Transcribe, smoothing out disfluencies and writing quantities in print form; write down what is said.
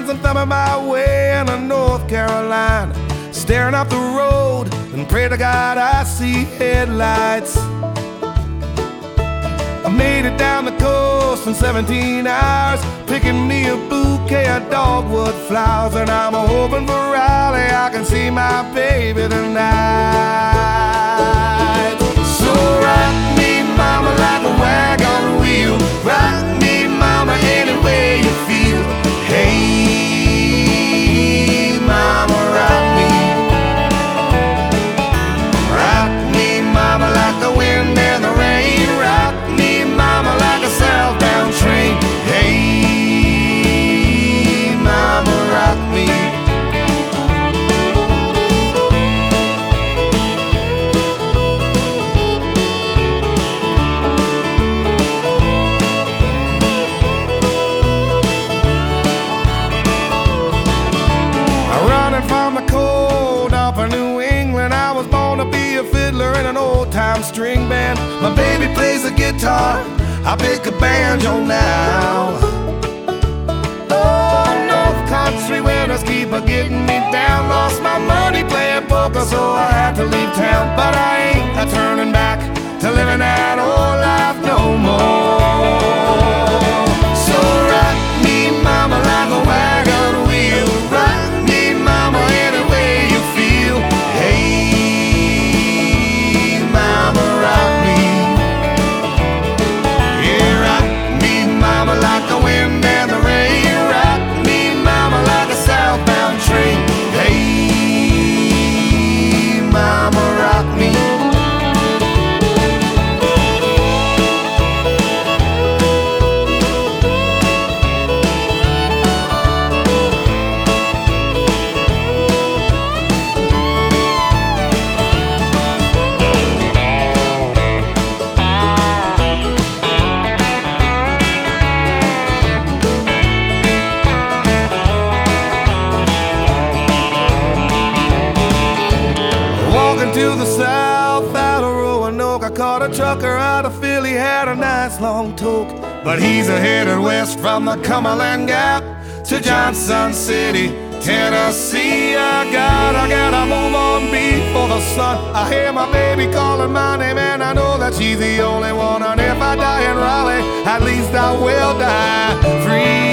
times I'm thumbing my way into North Carolina, staring up the road and pray to God I see headlights. I made it down the coast in 17 hours, picking me a bouquet of dogwood flowers, and I'm hoping for Raleigh I can see my baby tonight. So rock me, mama, like a wagon wheel. Rock me, mama, any way you feel. Hey, mama, rock me. Rock me, mama, like the wind and the rain. Rock me, mama, like a southbound train. Hey, mama, rock me. From the cold up in New England, I was born to be a fiddler in an old-time string band. My baby plays the guitar, I pick a banjo now. Oh, North Country winters keep getting me down. Lost my money playing poker, so I had to leave town. But I ain't turning back to living that old life no more. So rock me, mama, like a wagon wheel. Rock me, mama, any way you feel. Hey, mama, rock me. Yeah, rock me, mama, like the wind and the rain. Rock me, mama, like a southbound train. Hey, mama, rock me. To the south out of Roanoke, I caught a trucker out of Philly, had a nice long toke. But he's headed west from the Cumberland Gap to Johnson City, Tennessee. I gotta move on before the sun. I hear my baby calling my name, and I know that she's the only one. And if I die in Raleigh, at least I will die free.